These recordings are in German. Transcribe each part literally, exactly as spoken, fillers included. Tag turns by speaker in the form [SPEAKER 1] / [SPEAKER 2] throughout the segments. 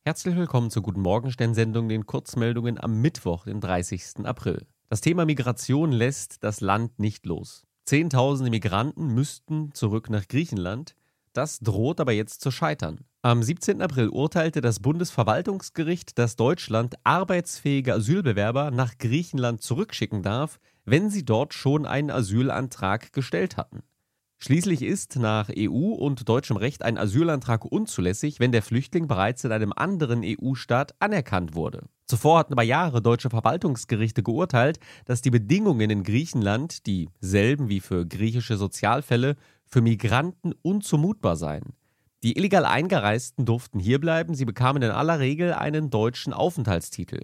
[SPEAKER 1] Herzlich willkommen zur Guten Morgenstern-Sendung, den Kurzmeldungen am Mittwoch, den dreißigsten April. Das Thema Migration lässt das Land nicht los. Zehntausende Migranten müssten zurück nach Griechenland. Das droht aber jetzt zu scheitern. Am siebzehnten April urteilte das Bundesverwaltungsgericht, dass Deutschland arbeitsfähige Asylbewerber nach Griechenland zurückschicken darf, wenn sie dort schon einen Asylantrag gestellt hatten. Schließlich ist nach E U- und deutschem Recht ein Asylantrag unzulässig, wenn der Flüchtling bereits in einem anderen E U-Staat anerkannt wurde. Zuvor hatten über Jahre deutsche Verwaltungsgerichte geurteilt, dass die Bedingungen in Griechenland, dieselben wie für griechische Sozialfälle, für Migranten unzumutbar seien. Die illegal Eingereisten durften hierbleiben, sie bekamen in aller Regel einen deutschen Aufenthaltstitel.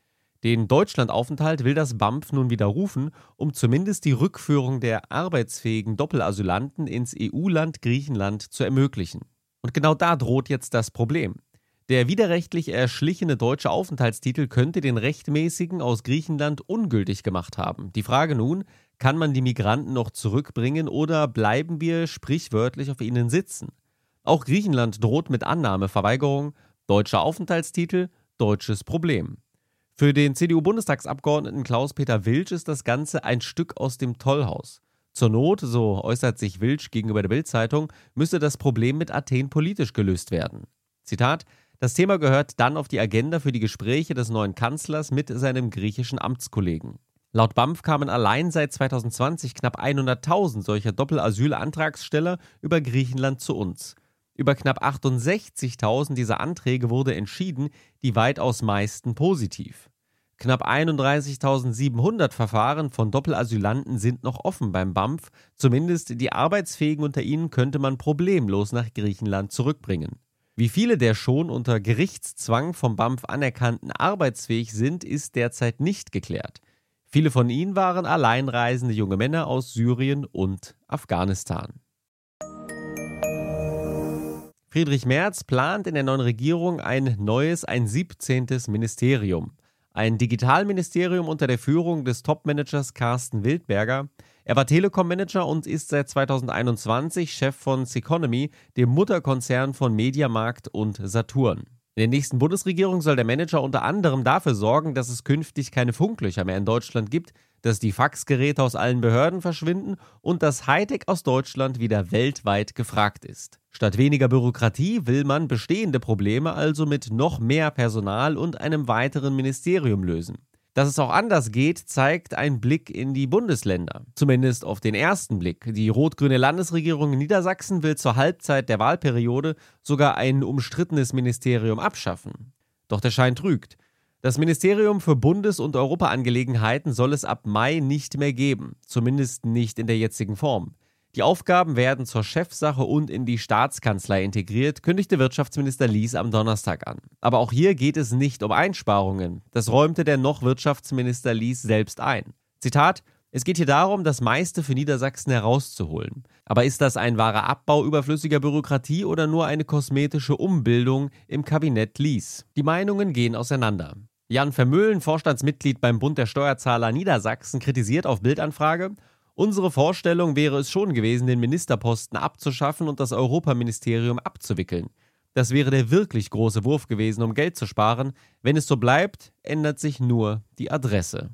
[SPEAKER 1] Den Deutschlandaufenthalt will das B A M F nun widerrufen, um zumindest die Rückführung der arbeitsfähigen Doppelasylanten ins E U-Land Griechenland zu ermöglichen. Und genau da droht jetzt das Problem. Der widerrechtlich erschlichene deutsche Aufenthaltstitel könnte den rechtmäßigen aus Griechenland ungültig gemacht haben. Die Frage nun, kann man die Migranten noch zurückbringen oder bleiben wir sprichwörtlich auf ihnen sitzen? Auch Griechenland droht mit Annahmeverweigerung, deutscher Aufenthaltstitel, deutsches Problem. Für den C D U-Bundestagsabgeordneten Klaus-Peter Wiltsch ist das Ganze ein Stück aus dem Tollhaus. Zur Not, so äußert sich Wiltsch gegenüber der Bild-Zeitung, müsste das Problem mit Athen politisch gelöst werden. Zitat: Das Thema gehört dann auf die Agenda für die Gespräche des neuen Kanzlers mit seinem griechischen Amtskollegen. Laut B A M F kamen allein seit zweitausendzwanzig knapp hunderttausend solcher Doppelasylantragsteller über Griechenland zu uns. Über knapp achtundsechzigtausend dieser Anträge wurde entschieden, die weitaus meisten positiv. Knapp einunddreißigtausendsiebenhundert Verfahren von Doppelasylanten sind noch offen beim B A M F, zumindest die Arbeitsfähigen unter ihnen könnte man problemlos nach Griechenland zurückbringen. Wie viele der schon unter Gerichtszwang vom B A M F anerkannten arbeitsfähig sind, ist derzeit nicht geklärt. Viele von ihnen waren alleinreisende junge Männer aus Syrien und Afghanistan. Friedrich Merz plant in der neuen Regierung ein neues, ein siebzehntes Ministerium. Ein Digitalministerium unter der Führung des Topmanagers Carsten Wildberger. Er war Telekom-Manager und ist seit zweitausendeinundzwanzig Chef von Ceconomy, dem Mutterkonzern von Mediamarkt und Saturn. In der nächsten Bundesregierung soll der Manager unter anderem dafür sorgen, dass es künftig keine Funklöcher mehr in Deutschland gibt, dass die Faxgeräte aus allen Behörden verschwinden und dass Hightech aus Deutschland wieder weltweit gefragt ist. Statt weniger Bürokratie will man bestehende Probleme also mit noch mehr Personal und einem weiteren Ministerium lösen. Dass es auch anders geht, zeigt ein Blick in die Bundesländer. Zumindest auf den ersten Blick. Die rot-grüne Landesregierung in Niedersachsen will zur Halbzeit der Wahlperiode sogar ein umstrittenes Ministerium abschaffen. Doch der Schein trügt. Das Ministerium für Bundes- und Europaangelegenheiten soll es ab Mai nicht mehr geben. Zumindest nicht in der jetzigen Form. Die Aufgaben werden zur Chefsache und in die Staatskanzlei integriert, kündigte Wirtschaftsminister Lies am Donnerstag an. Aber auch hier geht es nicht um Einsparungen. Das räumte der noch Wirtschaftsminister Lies selbst ein. Zitat: Es geht hier darum, das meiste für Niedersachsen herauszuholen. Aber ist das ein wahrer Abbau überflüssiger Bürokratie oder nur eine kosmetische Umbildung im Kabinett Lies? Die Meinungen gehen auseinander. Jan Vermeulen, Vorstandsmitglied beim Bund der Steuerzahler Niedersachsen, kritisiert auf Bildanfrage: Unsere Vorstellung wäre es schon gewesen, den Ministerposten abzuschaffen und das Europaministerium abzuwickeln. Das wäre der wirklich große Wurf gewesen, um Geld zu sparen. Wenn es so bleibt, ändert sich nur die Adresse.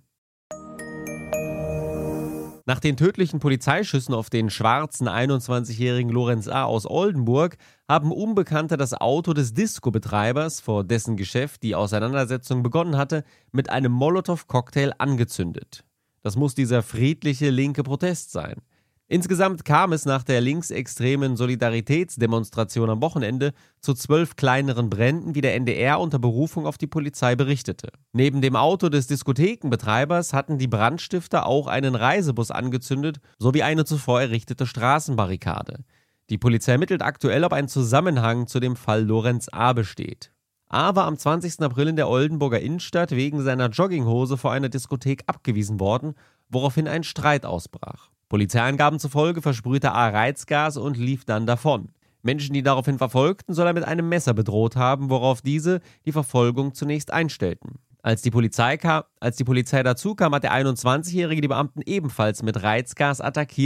[SPEAKER 1] Nach den tödlichen Polizeischüssen auf den schwarzen einundzwanzigjährigen Lorenz A. aus Oldenburg haben Unbekannte das Auto des Disco-Betreibers, vor dessen Geschäft die Auseinandersetzung begonnen hatte, mit einem Molotow-Cocktail angezündet. Das muss dieser friedliche linke Protest sein. Insgesamt kam es nach der linksextremen Solidaritätsdemonstration am Wochenende zu zwölf kleineren Bränden, wie der N D R unter Berufung auf die Polizei berichtete. Neben dem Auto des Diskothekenbetreibers hatten die Brandstifter auch einen Reisebus angezündet, sowie eine zuvor errichtete Straßenbarrikade. Die Polizei ermittelt aktuell, ob ein Zusammenhang zu dem Fall Lorenz A. besteht. A. war am zwanzigsten April in der Oldenburger Innenstadt wegen seiner Jogginghose vor einer Diskothek abgewiesen worden, woraufhin ein Streit ausbrach. Polizeiangaben zufolge versprühte A. Reizgas und lief dann davon. Menschen, die daraufhin verfolgten, soll er mit einem Messer bedroht haben, worauf diese die Verfolgung zunächst einstellten. Als die Polizei kam, als die Polizei dazu kam, hat der einundzwanzigjährige die Beamten ebenfalls mit Reizgas attackiert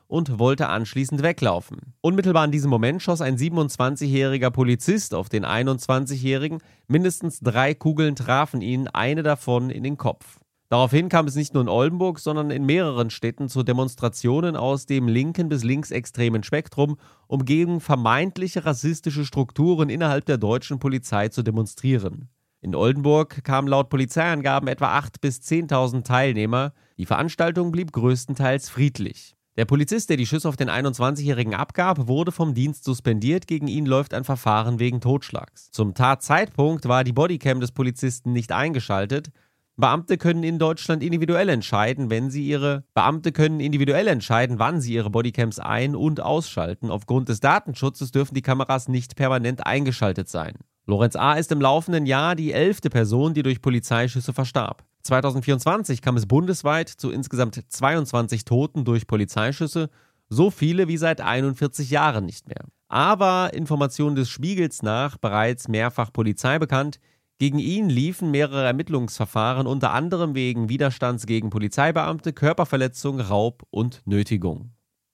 [SPEAKER 1] und wollte anschließend weglaufen. Unmittelbar in diesem Moment schoss ein siebenundzwanzigjähriger Polizist auf den einundzwanzigjährigen. Mindestens drei Kugeln trafen ihn, eine davon in den Kopf. Daraufhin kam es nicht nur in Oldenburg, sondern in mehreren Städten zu Demonstrationen aus dem linken bis linksextremen Spektrum, um gegen vermeintliche rassistische Strukturen innerhalb der deutschen Polizei zu demonstrieren. In Oldenburg kamen laut Polizeiangaben etwa achttausend bis zehntausend Teilnehmer. Die Veranstaltung blieb größtenteils friedlich. Der Polizist, der die Schüsse auf den einundzwanzigjährigen abgab, wurde vom Dienst suspendiert. Gegen ihn läuft ein Verfahren wegen Totschlags. Zum Tatzeitpunkt war die Bodycam des Polizisten nicht eingeschaltet. Beamte können in Deutschland individuell entscheiden, wenn sie ihre Beamte können individuell entscheiden, wann sie ihre Bodycams ein- und ausschalten. Aufgrund des Datenschutzes dürfen die Kameras nicht permanent eingeschaltet sein. Lorenz A. ist im laufenden Jahr die elfte Person, die durch Polizeischüsse verstarb. zweitausendvierundzwanzig kam es bundesweit zu insgesamt zweiundzwanzig Toten durch Polizeischüsse, so viele wie seit einundvierzig Jahren nicht mehr. Aber Informationen des Spiegels nach bereits mehrfach Polizei bekannt. Gegen ihn liefen mehrere Ermittlungsverfahren, unter anderem wegen Widerstands gegen Polizeibeamte, Körperverletzung, Raub und Nötigung.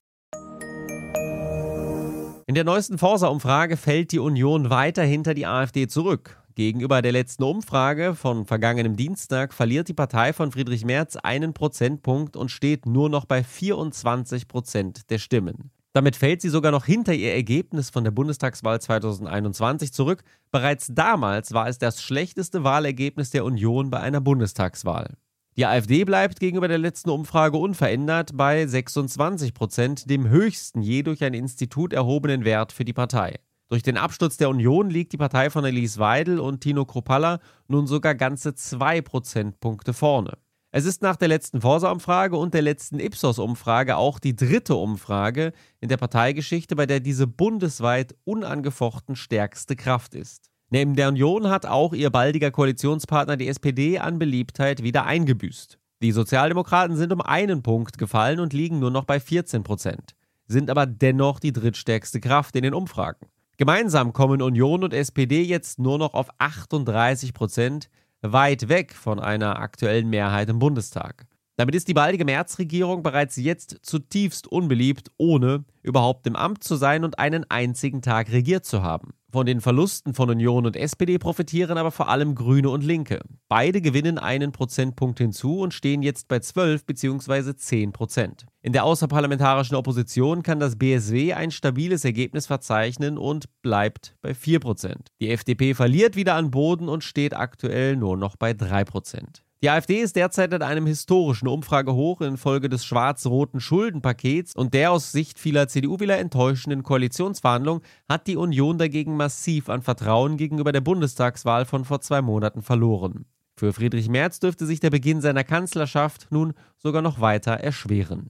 [SPEAKER 1] In der neuesten Forsa-Umfrage fällt die Union weiter hinter die AfD zurück. Gegenüber der letzten Umfrage von vergangenem Dienstag verliert die Partei von Friedrich Merz einen Prozentpunkt und steht nur noch bei vierundzwanzig Prozent der Stimmen. Damit fällt sie sogar noch hinter ihr Ergebnis von der Bundestagswahl zweitausendeinundzwanzig zurück. Bereits damals war es das schlechteste Wahlergebnis der Union bei einer Bundestagswahl. Die AfD bleibt gegenüber der letzten Umfrage unverändert bei sechsundzwanzig Prozent, dem höchsten je durch ein Institut erhobenen Wert für die Partei. Durch den Absturz der Union liegt die Partei von Alice Weidel und Tino Kruppalla nun sogar ganze zwei Prozentpunkte vorne. Es ist nach der letzten Forsa-Umfrage und der letzten Ipsos-Umfrage auch die dritte Umfrage in der Parteigeschichte, bei der diese bundesweit unangefochten stärkste Kraft ist. Neben der Union hat auch ihr baldiger Koalitionspartner die S P D an Beliebtheit wieder eingebüßt. Die Sozialdemokraten sind um einen Punkt gefallen und liegen nur noch bei vierzehn Prozent, sind aber dennoch die drittstärkste Kraft in den Umfragen. Gemeinsam kommen Union und S P D jetzt nur noch auf achtunddreißig Prozent, weit weg von einer aktuellen Mehrheit im Bundestag. Damit ist die baldige Merz-Regierung bereits jetzt zutiefst unbeliebt, ohne überhaupt im Amt zu sein und einen einzigen Tag regiert zu haben. Von den Verlusten von Union und S P D profitieren aber vor allem Grüne und Linke. Beide gewinnen einen Prozentpunkt hinzu und stehen jetzt bei zwölf bzw. zehn Prozent. In der außerparlamentarischen Opposition kann das B S W ein stabiles Ergebnis verzeichnen und bleibt bei vier Prozent. Die F D P verliert wieder an Boden und steht aktuell nur noch bei drei Prozent. Die AfD ist derzeit in einem historischen Umfragehoch infolge des schwarz-roten Schuldenpakets und der aus Sicht vieler C D U-Wähler enttäuschenden Koalitionsverhandlungen hat die Union dagegen massiv an Vertrauen gegenüber der Bundestagswahl von vor zwei Monaten verloren. Für Friedrich Merz dürfte sich der Beginn seiner Kanzlerschaft nun sogar noch weiter erschweren.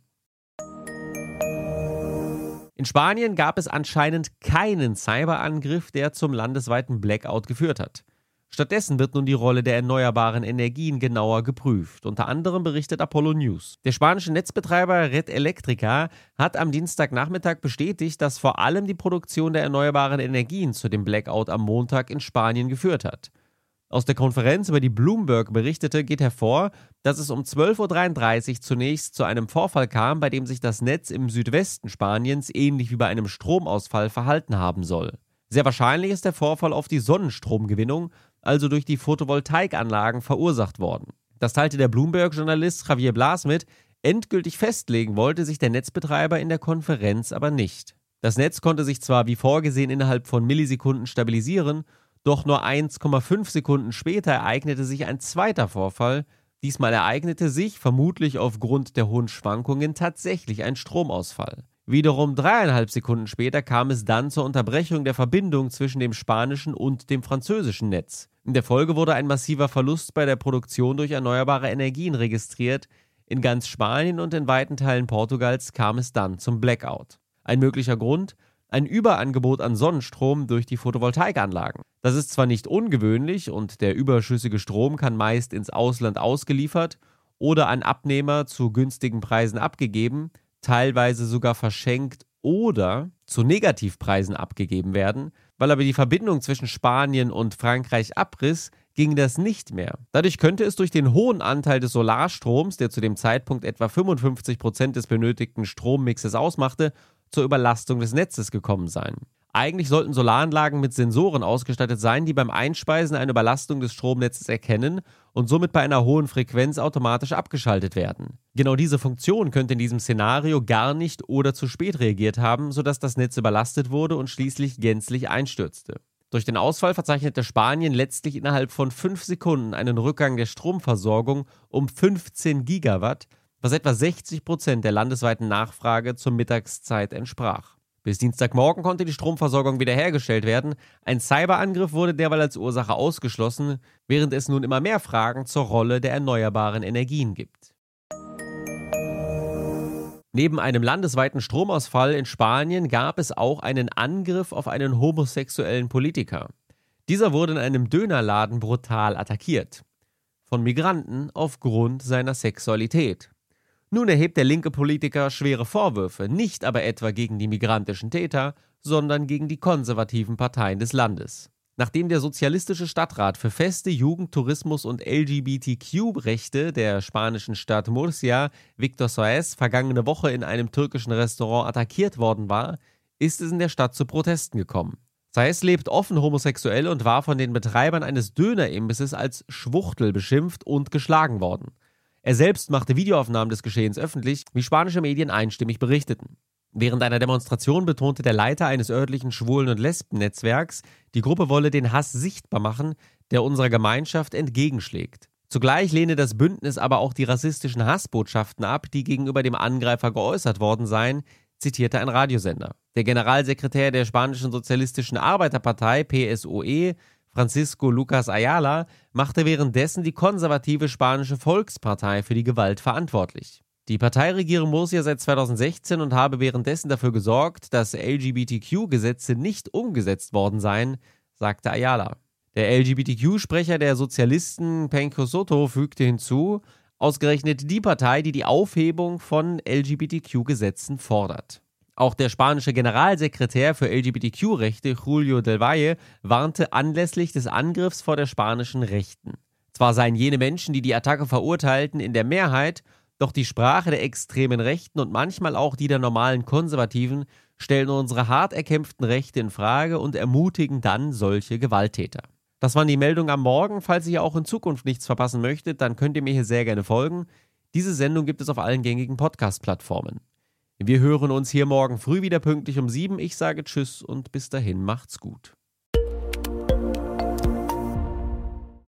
[SPEAKER 1] In Spanien gab es anscheinend keinen Cyberangriff, der zum landesweiten Blackout geführt hat. Stattdessen wird nun die Rolle der erneuerbaren Energien genauer geprüft. Unter anderem berichtet Apollo News. Der spanische Netzbetreiber Red Eléctrica hat am Dienstagnachmittag bestätigt, dass vor allem die Produktion der erneuerbaren Energien zu dem Blackout am Montag in Spanien geführt hat. Aus der Konferenz, über die Bloomberg berichtete, geht hervor, dass es um zwölf Uhr dreiunddreißig zunächst zu einem Vorfall kam, bei dem sich das Netz im Südwesten Spaniens ähnlich wie bei einem Stromausfall verhalten haben soll. Sehr wahrscheinlich ist der Vorfall auf die Sonnenstromgewinnung, also durch die Photovoltaikanlagen, verursacht worden. Das teilte der Bloomberg-Journalist Javier Blas mit. Endgültig festlegen wollte sich der Netzbetreiber in der Konferenz aber nicht. Das Netz konnte sich zwar wie vorgesehen innerhalb von Millisekunden stabilisieren, doch nur eins Komma fünf Sekunden später ereignete sich ein zweiter Vorfall. Diesmal ereignete sich, vermutlich aufgrund der hohen Schwankungen, tatsächlich ein Stromausfall. Wiederum dreieinhalb Sekunden später kam es dann zur Unterbrechung der Verbindung zwischen dem spanischen und dem französischen Netz. In der Folge wurde ein massiver Verlust bei der Produktion durch erneuerbare Energien registriert. In ganz Spanien und in weiten Teilen Portugals kam es dann zum Blackout. Ein möglicher Grund? Ein Überangebot an Sonnenstrom durch die Photovoltaikanlagen. Das ist zwar nicht ungewöhnlich und der überschüssige Strom kann meist ins Ausland ausgeliefert oder an Abnehmer zu günstigen Preisen abgegeben, teilweise sogar verschenkt oder zu Negativpreisen abgegeben werden. Weil aber die Verbindung zwischen Spanien und Frankreich abriss, ging das nicht mehr. Dadurch könnte es durch den hohen Anteil des Solarstroms, der zu dem Zeitpunkt etwa fünfundfünfzig Prozent des benötigten Strommixes ausmachte, zur Überlastung des Netzes gekommen sein. Eigentlich sollten Solaranlagen mit Sensoren ausgestattet sein, die beim Einspeisen eine Überlastung des Stromnetzes erkennen und somit bei einer hohen Frequenz automatisch abgeschaltet werden. Genau diese Funktion könnte in diesem Szenario gar nicht oder zu spät reagiert haben, sodass das Netz überlastet wurde und schließlich gänzlich einstürzte. Durch den Ausfall verzeichnete Spanien letztlich innerhalb von fünf Sekunden einen Rückgang der Stromversorgung um fünfzehn Gigawatt, was etwa sechzig Prozent der landesweiten Nachfrage zur Mittagszeit entsprach. Bis Dienstagmorgen konnte die Stromversorgung wiederhergestellt werden. Ein Cyberangriff wurde derweil als Ursache ausgeschlossen, während es nun immer mehr Fragen zur Rolle der erneuerbaren Energien gibt. Neben einem landesweiten Stromausfall in Spanien gab es auch einen Angriff auf einen homosexuellen Politiker. Dieser wurde in einem Dönerladen brutal attackiert. Von Migranten aufgrund seiner Sexualität. Nun erhebt der linke Politiker schwere Vorwürfe, nicht aber etwa gegen die migrantischen Täter, sondern gegen die konservativen Parteien des Landes. Nachdem der sozialistische Stadtrat für Feste, Jugend, Tourismus und L G B T Q-Rechte der spanischen Stadt Murcia, Victor Soares, vergangene Woche in einem türkischen Restaurant attackiert worden war, ist es in der Stadt zu Protesten gekommen. Soares lebt offen homosexuell und war von den Betreibern eines Dönerimbisses als Schwuchtel beschimpft und geschlagen worden. Er selbst machte Videoaufnahmen des Geschehens öffentlich, wie spanische Medien einstimmig berichteten. Während einer Demonstration betonte der Leiter eines örtlichen Schwulen- und Lesben-Netzwerks, die Gruppe wolle den Hass sichtbar machen, der unserer Gemeinschaft entgegenschlägt. Zugleich lehne das Bündnis aber auch die rassistischen Hassbotschaften ab, die gegenüber dem Angreifer geäußert worden seien, zitierte ein Radiosender. Der Generalsekretär der spanischen Sozialistischen Arbeiterpartei, P S O E, Francisco Lucas Ayala, machte währenddessen die konservative spanische Volkspartei für die Gewalt verantwortlich. Die Partei regiere Murcia seit zweitausendsechzehn und habe währenddessen dafür gesorgt, dass L G B T Q-Gesetze nicht umgesetzt worden seien, sagte Ayala. Der L G B T Q-Sprecher der Sozialisten Penco Soto fügte hinzu, ausgerechnet die Partei, die die Aufhebung von L G B T Q-Gesetzen fordert. Auch der spanische Generalsekretär für L G B T Q-Rechte, Julio del Valle, warnte anlässlich des Angriffs vor der spanischen Rechten. Zwar seien jene Menschen, die die Attacke verurteilten, in der Mehrheit, doch die Sprache der extremen Rechten und manchmal auch die der normalen Konservativen stellen unsere hart erkämpften Rechte in Frage und ermutigen dann solche Gewalttäter. Das waren die Meldungen am Morgen. Falls ihr auch in Zukunft nichts verpassen möchtet, dann könnt ihr mir hier sehr gerne folgen. Diese Sendung gibt es auf allen gängigen Podcast-Plattformen. Wir hören uns hier morgen früh wieder pünktlich um sieben. Ich sage Tschüss und bis dahin macht's gut.